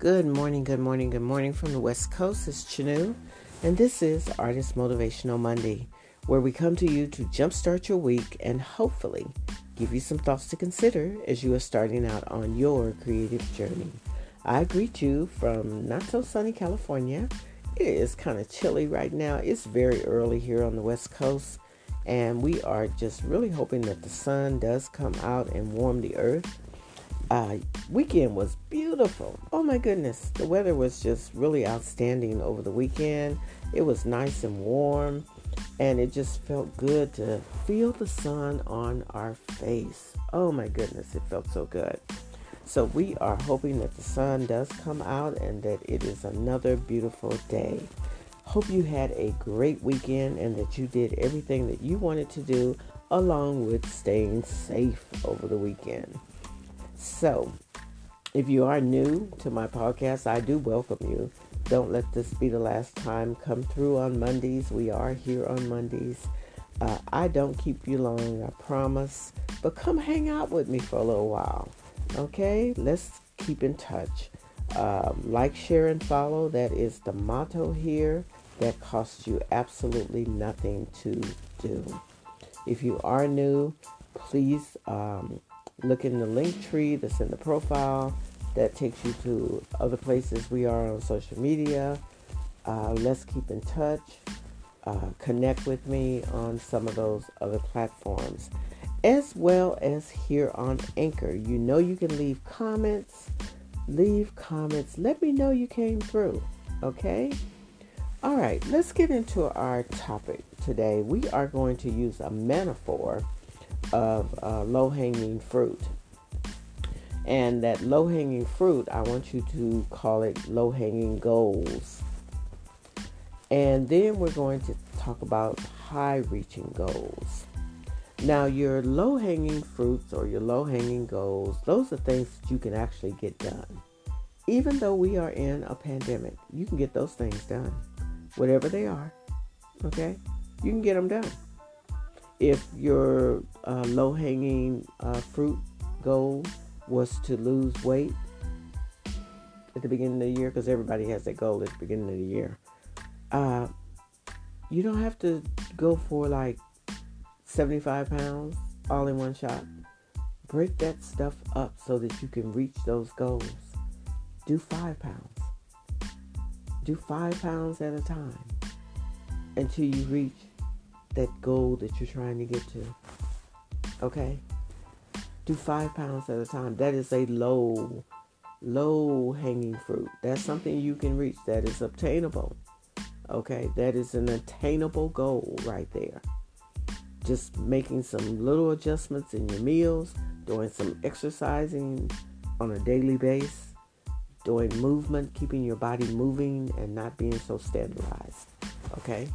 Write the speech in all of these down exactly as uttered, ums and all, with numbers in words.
Good morning, good morning, good morning from the West Coast. It's Chanu, and this is Artist Motivational Monday, where we come to you to jumpstart your week and hopefully give you some thoughts to consider as you are starting out on your creative journey. I greet you from not so sunny California. It is kind of chilly right now. It's very early here on the West Coast, and we are just really hoping that the sun does come out and warm the earth. Uh, weekend was beautiful. Oh my goodness. The weather was just really outstanding over the weekend. It was nice and warm, and it just felt good to feel the sun on our face. Oh my goodness, it felt so good. So we are hoping that the sun does come out and that it is another beautiful day. Hope you had a great weekend and that you did everything that you wanted to do, along with staying safe over the weekend. So, if you are new to my podcast, I do welcome you. Don't let this be the last time. Come through on Mondays. We are here on Mondays. Uh, I don't keep you long, I promise. But come hang out with me for a little while. Okay? Let's keep in touch. Um, like, share, and follow. That is the motto here. That costs you absolutely nothing to do. If you are new, please um, look in the link tree that's in the profile. That takes you to other places we are on social media. Uh, let's keep in touch. Uh, connect with me on some of those other platforms, as well as here on Anchor. You know you can leave comments. Leave comments. Let me know you came through. Okay? All right. Let's get into our topic today. We are going to use a metaphor of uh, low-hanging fruit. And that low-hanging fruit, I want you to call it low-hanging goals. And then we're going to talk about high-reaching goals. Now, your low-hanging fruits or your low-hanging goals, those are things that you can actually get done. Even though we are in a pandemic, you can get those things done. Whatever they are, okay? You can get them done. If your uh, low-hanging uh, fruit goal was to lose weight at the beginning of the year, because everybody has that goal at the beginning of the year, uh, you don't have to go for like seventy-five pounds all in one shot. Break that stuff up so that you can reach those goals. Do five pounds. Do five pounds at a time until you reach that goal that you're trying to get to. Okay? Do five pounds at a time. That is a low, low hanging fruit. That's something you can reach. That is obtainable. Okay? That is an attainable goal right there. Just making some little adjustments in your meals, doing some exercising on a daily basis, doing movement, keeping your body moving and not being so standardized. Okay?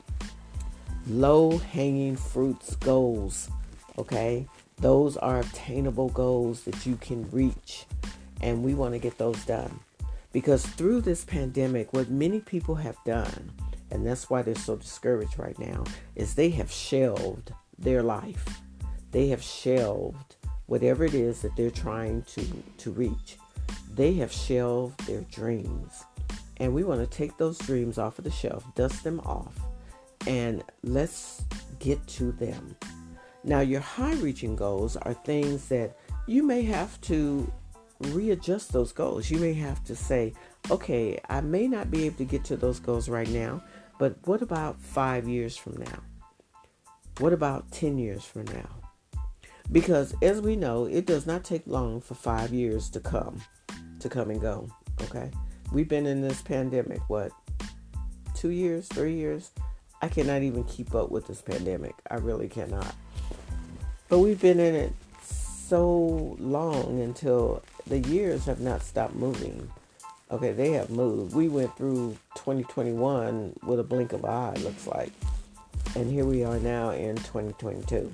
Low-hanging fruits goals, okay? Those are obtainable goals that you can reach, and we want to get those done. Because through this pandemic, what many people have done, and that's why they're so discouraged right now, is they have shelved their life. They have shelved whatever it is that they're trying to, to reach. They have shelved their dreams. And we want to take those dreams off of the shelf, dust them off, and let's get to them. Now, your high-reaching goals are things that you may have to readjust those goals. You may have to say, okay, I may not be able to get to those goals right now, but what about five years from now? What about ten years from now? Because as we know, it does not take long for five years to come, to come and go, okay? We've been in this pandemic, what, two years, three years? I cannot even keep up with this pandemic. I really cannot. But we've been in it so long until the years have not stopped moving. Okay, they have moved. We went through twenty twenty-one with a blink of an eye, looks like. And here we are now in twenty twenty-two.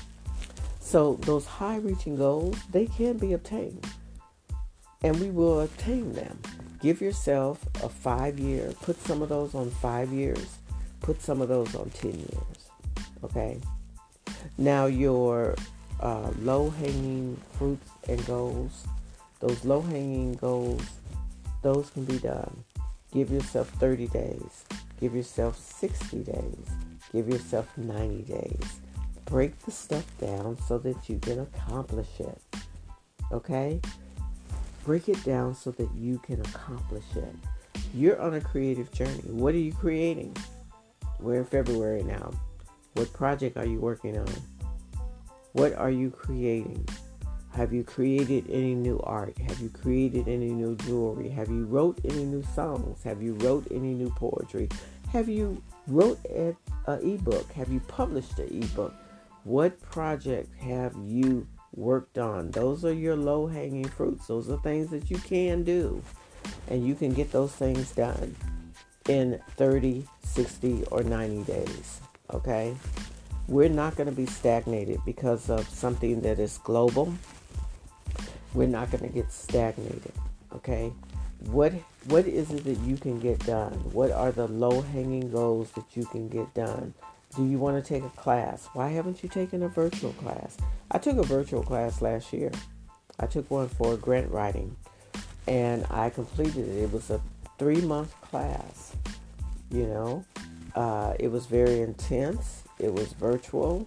So those high-reaching goals, they can be obtained. And we will obtain them. Give yourself a five-year. Put some of those on five years. Put some of those on ten years. Okay? Now, your uh, low-hanging fruits and goals, those low-hanging goals those can be done. Give yourself thirty days. Give yourself sixty days. Give yourself ninety days. Break the stuff down so that you can accomplish it. Okay? Break it down so that you can accomplish it. You're on a creative journey. What are you creating? We're in February now. What project are you working on? What are you creating? Have you created any new art? Have you created any new jewelry? Have you wrote any new songs? Have you wrote any new poetry? Have you wrote an ebook? Have you published an ebook? What project have you worked on? Those are your low-hanging fruits. Those are things that you can do. And you can get those things done in thirty, sixty, or ninety days. Okay? We're not going to be stagnated because of something that is global. We're not going to get stagnated. Okay? What What is it that you can get done? What are the low-hanging goals that you can get done? Do you want to take a class? Why haven't you taken a virtual class? I took a virtual class last year. I took one for grant writing, and I completed it. It was a three-month class, you know. Uh, it was very intense. It was virtual,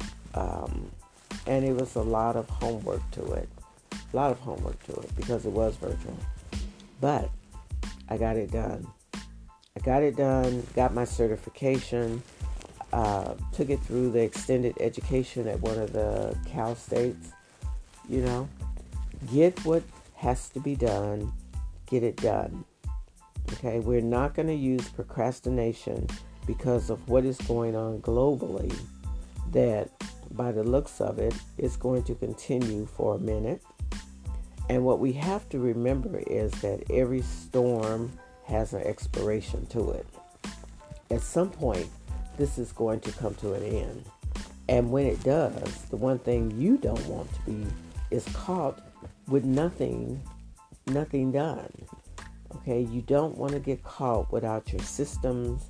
um, and it was a lot of homework to it. A lot of homework to it because it was virtual. But I got it done. I got it done, got my certification, uh, took it through the extended education at one of the Cal States. You know, get what has to be done, get it done. Okay, we're not going to use procrastination because of what is going on globally that, by the looks of it, is going to continue for a minute. And what we have to remember is that every storm has an expiration to it. At some point, this is going to come to an end. And when it does, the one thing you don't want to be is caught with nothing, nothing done. Okay, you don't want to get caught without your systems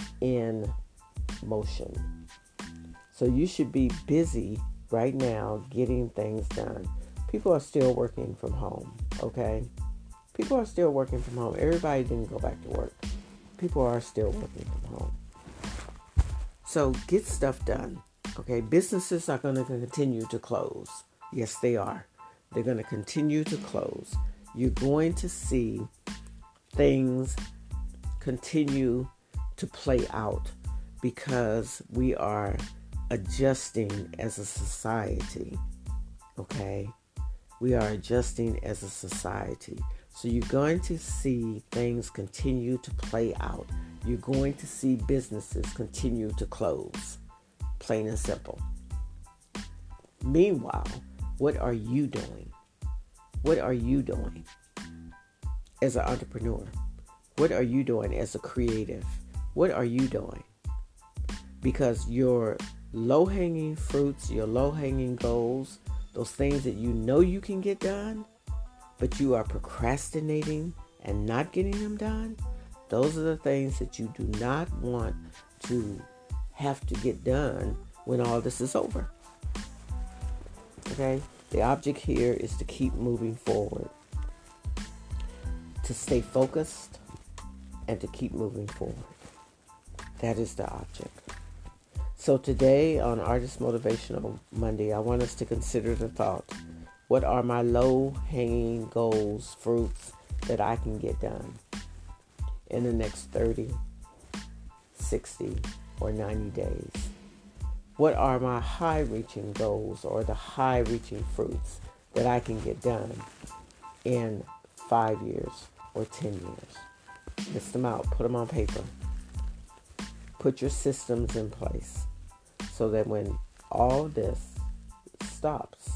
in motion. So you should be busy right now getting things done. People are still working from home, okay? People are still working from home. Everybody didn't go back to work. People are still working from home. So get stuff done, okay? Businesses are going to continue to close. Yes, they are. They're going to continue to close. You're going to see things continue to play out because we are adjusting as a society, okay? We are adjusting as a society. So you're going to see things continue to play out. You're going to see businesses continue to close, plain and simple. Meanwhile, what are you doing? What are you doing as an entrepreneur? What are you doing as a creative? What are you doing? Because your low-hanging fruits, your low-hanging goals, those things that you know you can get done, but you are procrastinating and not getting them done, those are the things that you do not want to have to get done when all this is over. Okay? The object here is to keep moving forward, to stay focused, and to keep moving forward. That is the object. So today on Artist Motivational Monday, I want us to consider the thought, what are my low-hanging goals, fruits that I can get done in the next thirty, sixty, or ninety days? What are my high-reaching goals or the high-reaching fruits that I can get done in five years or ten years? List them out. Put them on paper. Put your systems in place so that when all this stops,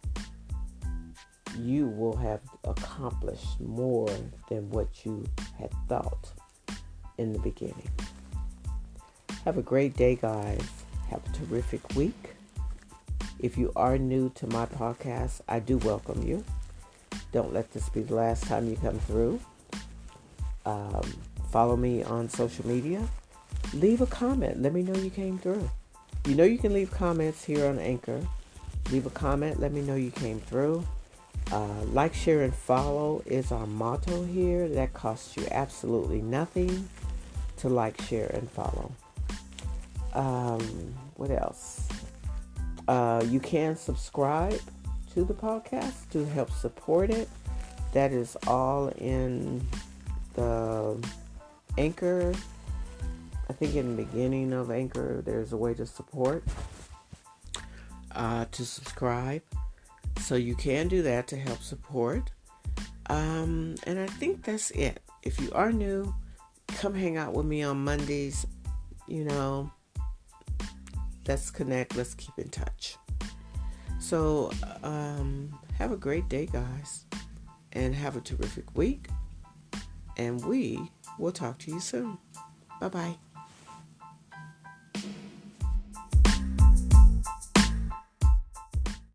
you will have accomplished more than what you had thought in the beginning. Have a great day, guys. Have a terrific week. If you are new to my podcast, I do welcome you. Don't let this be the last time you come through. Um, follow me on social media. Leave a comment. Let me know you came through. You know you can leave comments here on Anchor. Leave a comment. Let me know you came through. Uh, like, share, and follow is our motto here. That costs you absolutely nothing to like, share, and follow. Um, what else? Uh, you can subscribe to the podcast to help support it. That is all in the Anchor. I think in the beginning of Anchor, there's a way to support, uh, to subscribe. So you can do that to help support. Um, and I think that's it. If you are new, come hang out with me on Mondays. You know, let's connect. Let's keep in touch. So um, have a great day, guys. And have a terrific week. And we will talk to you soon. Bye-bye.